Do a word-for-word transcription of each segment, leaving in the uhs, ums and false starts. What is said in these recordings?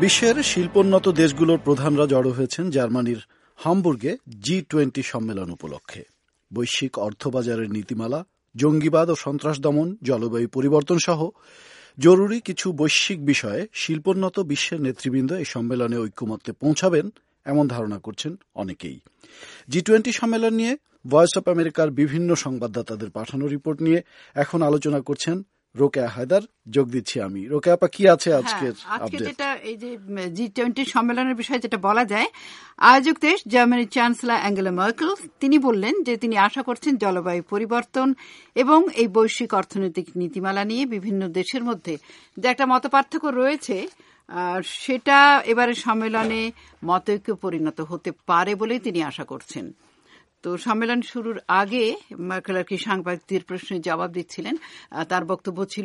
বিশ্বের শিল্পোন্নত দেশগুলোর প্রধানরা জড়ো হয়েছেন জার্মানির হামবুর্গে জি টোয়েন্টি সম্মেলন উপলক্ষে। বৈশ্বিক অর্থবাজারের নীতিমালা, জঙ্গিবাদ ও সন্ত্রাস দমন, জলবায়ু পরিবর্তন সহ জরুরি কিছু বৈশ্বিক বিষয়ে শিল্পোন্নত বিশ্বের নেতৃবৃন্দ এই সম্মেলনে ঐক্যমত্যে পৌঁছাবেন এমন ধারণা করছেন অনেকেই। জি টোয়েন্টি সম্মেলন নিয়ে ভয়েস অব আমেরিকার বিভিন্ন সংবাদদাতাদের পাঠানো রিপোর্ট নিয়ে এখন আলোচনা করছেন রোকেয়া হায়দার। যোগ দিচ্ছি আমি। রোকেয়া আপা, কি আছে আজকের আজকে যেটা এই যে জি টোয়েন্টি সম্মেলনের বিষয়ে যেটা বলা যায়, আয়োজক দেশ জার্মানির চ্যান্সেলর অ্যাঙ্গেলা মার্কেল তিনি বললেন যে তিনি আশা করছেন জলবায়ু পরিবর্তন এবং এই বৈশ্বিক অর্থনৈতিক নীতিমালা নিয়ে বিভিন্ন দেশের মধ্যে যে একটা মতপার্থক্য রয়েছে সেটা এবারে সম্মেলনে মতৈক্য পরিণত হতে পারে বলেই তিনি আশা করছেন। তো সম্মেলন শুরুর আগে মার্কেল আর কি সাংবাদিকদের প্রশ্নের জবাব দিচ্ছিলেন, তার বক্তব্য ছিল,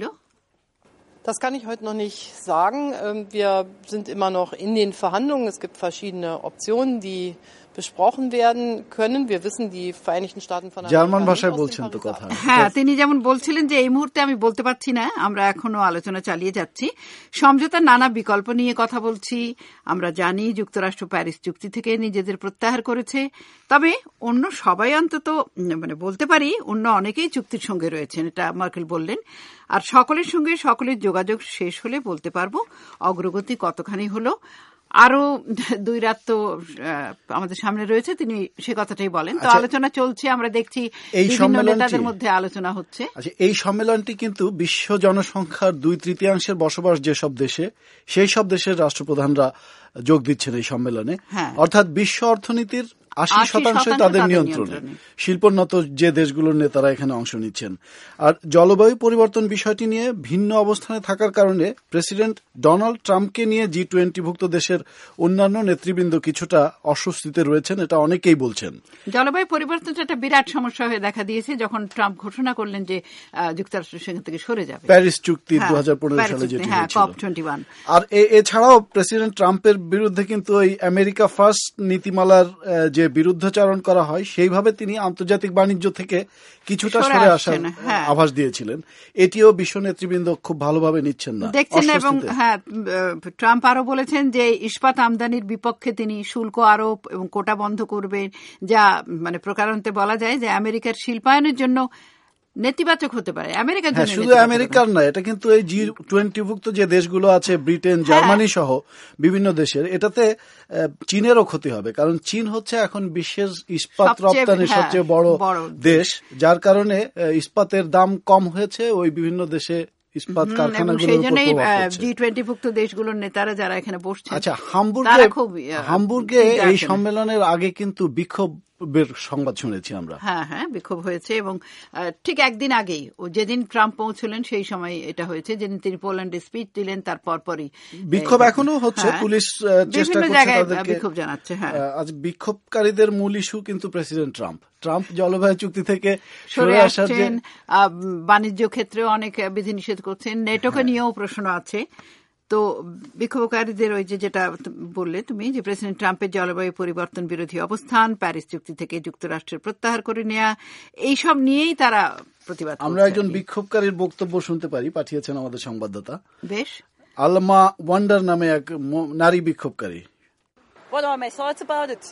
Das kann ich heute noch nicht sagen. Wir sind immer noch in den Verhandlungen. Es gibt verschiedene Optionen, die besprochen werden können. Wir wissen, die Vereinigten Staaten von German ভাষায় বলছেন তো কথা। হ্যাঁ, তিনি যেমন বলছিলেন যে এই মুহূর্তে আমি বলতে পারছি না, আমরা এখনো আলোচনা চালিয়ে যাচ্ছি, সমঝোতার নানা বিকল্প নিয়ে কথা বলছি। আমরা জানি যুক্তরাষ্ট্র প্যারিস চুক্তি থেকে নিজেদের প্রত্যাহার করেছে, তবে অন্য সবাই অন্তত মানে বলতে পারি অন্য অনেকেই চুক্তির সঙ্গে রয়েছেন, এটা মার্কেল বললেন। আর সকলের সঙ্গে সকলের যোগাযোগ শেষ হলে বলতে পারবো অগ্রগতি কতখানি হলো। আরো দুই রাত তো আমাদের সামনে রয়েছে, তিনি সে কথাটাই বলেন। তো আলোচনা চলছে, আমরা দেখছি বিভিন্ন নেতাদের মধ্যে আলোচনা হচ্ছে। আচ্ছা, এই সম্মেলনটি কিন্তু বিশ্ব জনসংখ্যার দুই তৃতীয়াংশের বসবাস যেসব দেশে, সেই সব দেশের রাষ্ট্রপ্রধানরা যোগ দিচ্ছেন এই সম্মেলনে। অর্থাৎ বিশ্ব অর্থনীতির আশি শতাংশই তাদের নিয়ন্ত্রণে, শিল্পোন্নত যে দেশগুলোর নেতারা এখানে অংশ নিচ্ছেন। আর জলবায়ু পরিবর্তন বিষয়টি নিয়ে ভিন্ন অবস্থানে থাকার কারণে প্রেসিডেন্ট ডোনাল্ড ট্রাম্পকে নিয়ে জি টোয়েন্টিভুক্ত দেশের অন্যান্য নেতৃবৃন্দ কিছুটা অস্বস্তিতে রয়েছেন, এটা অনেকেই বলছেন। জলবায়ু পরিবর্তনটা একটা বিরাট সমস্যা হয়ে দেখা দিয়েছে যখন ট্রাম্প ঘোষণা করলেন যে যুক্তরাষ্ট্র সেখান থেকে সরে যাবে, প্যারিস চুক্তি দু হাজার পনেরো সালে যেটি হয়েছিল। আর এছাড়াও প্রেসিডেন্ট ট্রাম্পের বিরুদ্ধে কিন্তু ওই আমেরিকা ফার্স্ট নীতিমালার যে বিরুদ্ধাচরণ করা হয় সেইভাবে তিনি আন্তর্জাতিক বাণিজ্য থেকে কিছুটা সরে আসার আভাস দিয়েছিলেন। এটিও বিশ্ব নেতৃবৃন্দ খুব ভালোভাবে নিচ্ছেন না, দেখছেন। এবং হ্যাঁ, ট্রাম্প আরো বলেছেন যে ইস্পাত আমদানির বিপক্ষে তিনি শুল্ক আরোপ এবং কোটা বন্ধ করবেন, যা মানে প্রকারান্তে বলা যায় যে আমেরিকার শিল্পায়নের জন্য নেতিবাচক হতে পারে। আমেরিকার জন্য শুধু আমেরিকার না, এটা কিন্তু এই জি টোয়েন্টিভুক্ত যে দেশগুলো আছে, ব্রিটেন, জার্মানি সহ বিভিন্ন দেশের, এটাতে চীনেরও ক্ষতি হবে। কারণ চীন হচ্ছে এখন বিশ্বের ইস্পাত রপ্তানির সবচেয়ে বড় দেশ, যার কারণে ইস্পাতের দাম কম হয়েছে ওই বিভিন্ন দেশে ইস্পাত কারখানাগুলোর উপর প্রভাব পড়ছে। জি টোয়েন্টিভুক্ত দেশগুলোর নেতারা যারা এখানে বসছেন। আচ্ছা, হামবুর্গে হামবুর্গে এই সম্মেলনের আগে কিন্তু বিক্ষোভ বের সংবাদ শুনেছি আমরা। হ্যাঁ হ্যাঁ, বিক্ষোভ হয়েছে এবং ঠিক একদিন আগেই যেদিন ট্রাম্প পৌঁছলেন সেই সময় এটা হয়েছে, যেদিন তিনি পোল্যান্ডে স্পিচ দিলেন তার পরপরই বিক্ষোভ এখনো হচ্ছে। পুলিশ চেষ্টা করছে তাদেরকে বিক্ষোভ জানাচ্ছে। হ্যাঁ, আজ বিক্ষোভকারীদের মূল ইস্যু কিন্তু প্রেসিডেন্ট ট্রাম্প ট্রাম্প জলবায়ু চুক্তি থেকে সরে আসছেন, বাণিজ্য ক্ষেত্রে অনেক বিধিনিষেধ করছেন, নেটোকে নিয়েও প্রশ্ন আছে। তো বিক্ষোভকারীদের ওই যে যেটা বললে তুমি, যে প্রেসিডেন্ট ট্রাম্পের জলবায়ু পরিবর্তন বিরোধী অবস্থান, প্যারিস চুক্তি থেকে যুক্তরাষ্ট্রের প্রত্যাহার করে নেওয়া, এইসব নিয়েই তারা প্রতিবাদ। আমরা একজন বিক্ষোভকারীর বক্তব্য শুনতে পারি, পাঠিয়েছেন আমাদের সংবাদদাতা। বেশ। আলমা ওয়ান্ডার নামে এক নারী বিক্ষোভকারী। What are my thoughts about it?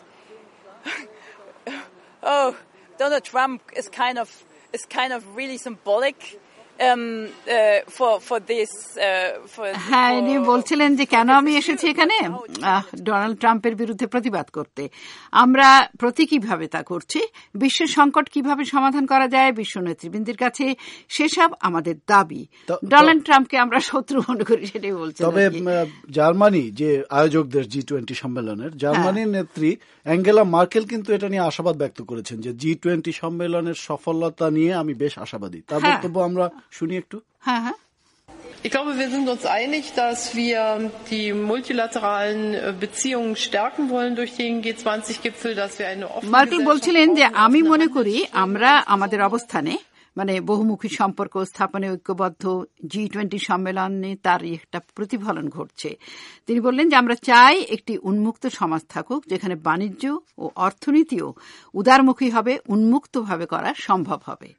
Oh, Donald Trump is kind of is kind of really symbolic. Um, uh, for for this uh, for হ্যাঁ, ইনি বলছিলেন যে কেন আমি এসেছি এখানে ডোনাল্ড ট্রাম্পের বিরুদ্ধে প্রতিবাদ করতে। আমরা প্রতীকীভাবে তা করছি। বিশ্বের সংকট কিভাবে সমাধান করা যায় বিশ্ব নেতৃবৃন্দের কাছে, সেসব আমাদের দাবি। ডোনাল্ড ট্রাম্পকে আমরা শত্রু মনে করি, সেটাই বলছি। তবে জার্মানি যে আয়োজক দেশ জি টোয়েন্টি সম্মেলনের, জার্মানির নেত্রী অ্যাঙ্গেলা মার্কেল কিন্তু এটা নিয়ে আশাবাদ ব্যক্ত করেছেন যে জি টোয়েন্টি সম্মেলনের সফলতা নিয়ে আমি বেশ আশাবাদী। তার বক্তব্য আমরা শুনি একটু। হ্যাঁ হ্যাঁ। Ich glaube, wir sind uns einig, dass wir die multilateralen Beziehungen stärken wollen durch den G twenty Gipfel, dass wir eine offene Merkel বলছিলেন যে আমি মনে করি আমরা আমাদের অবস্থানে মানে বহুমুখী সম্পর্ক স্থাপনে ঐক্যবদ্ধ। জি টোয়েন্টি সম্মেলনে তার একটা প্রতিফলন ঘটছে। তিনি বললেন যে আমরা চাই একটি উন্মুক্ত সমাজ থাকুক, যেখানে বাণিজ্য ও অর্থনীতিও উদারমুখী হবে, উন্মুক্তভাবে করা সম্ভব হবে।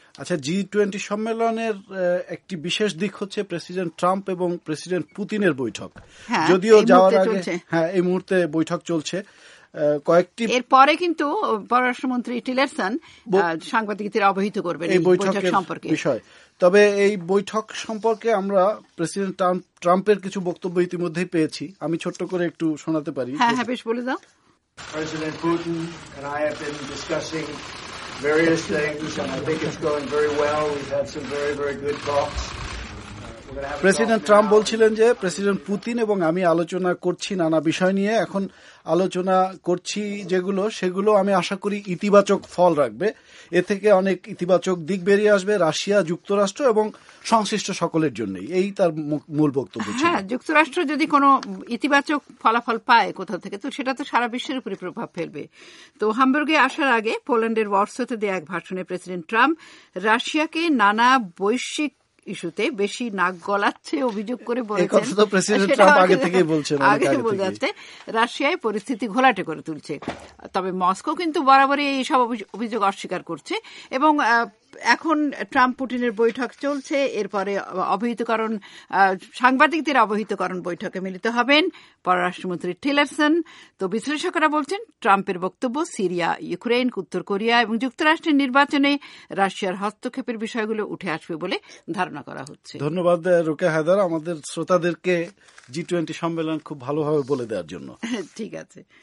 আচ্ছা, জি টোয়েন্টি সম্মেলনের একটি বিশেষ দিক হচ্ছে প্রেসিডেন্ট ট্রাম্প এবং প্রেসিডেন্ট পুতিনের বৈঠক। যদিও যাওয়ার আগে, হ্যাঁ এই মুহূর্তে বৈঠক চলছে কয়েকটি, এরপরে কিন্তু পররাষ্ট্রমন্ত্রী টিলারসন সাংবাদিকদের অবহিত করবেন এই বৈঠক সম্পর্কে বিষয়। তবে এই বৈঠক সম্পর্কে আমরা প্রেসিডেন্ট ট্রাম্পের কিছু বক্তব্য ইতিমধ্যেই পেয়েছি, আমি ছোট্ট করে একটু শোনাতে পারি। হ্যাঁ হ্যাঁ বেশ, বলে দাও। President Putin and I have been discussing various things, and I think it's going very well. We've had some very, very good talks. President Trump বলছিলেন যে প্রেসিডেন্ট পুতিন এবং আমি আলোচনা করছি নানা বিষয় নিয়ে, এখন আলোচনা করছি যেগুলো সেগুলো আমি আশা করি ইতিবাচক ফল রাখবে, এ থেকে অনেক ইতিবাচক দিক বেরিয়ে আসবে রাশিয়া, যুক্তরাষ্ট্র এবং সংশ্লিষ্ট সকলের জন্যই, এই তার মূল বক্তব্য ছিল। হ্যাঁ, যুক্তরাষ্ট্র যদি কোনো ইতিবাচক ফলাফল পায় কোথাও থেকে, তো সেটা তো সারা বিশ্বের উপরে প্রভাব ফেলবে। তো হামবুর্গে আসার আগে পোল্যান্ডের ওয়ারসোতে দেয়া এক ভাষণে প্রেসিডেন্ট ট্রাম্প রাশিয়াকে নানা বৈশ্বিক ইস্যুতে বেশি নাক গলাচ্ছে অভিযোগ করে বলেছেন, আগে বলে যাচ্ছে রাশিয়ায় পরিস্থিতি ঘোলাটে করে তুলছে। তবে মস্কো কিন্তু বরাবরই এইসব অভিযোগ অস্বীকার করছে এবং এখন ট্রাম্প পুটিনের বৈঠক চলছে, এরপরে অবহিতকরণ সাংবাদিকদের অবহিতকরণ বৈঠকে মিলিত হবেন পররাষ্ট্রমন্ত্রী টিলারসন। তো বিশ্লেষকরা বলছেন ট্রাম্পের বক্তব্য সিরিয়া, ইউক্রেন, উত্তর কোরিয়া এবং যুক্তরাষ্ট্রের নির্বাচনে রাশিয়ার হস্তক্ষেপের বিষয়গুলো উঠে আসবে বলে ধারণা করা হচ্ছে। ধন্যবাদ রোকেয়া হায়দার আমাদের শ্রোতাদেরকে জি টোয়েন্টি সম্মেলন খুব ভালোভাবে বলে দেওয়ার জন্য। ঠিক আছে।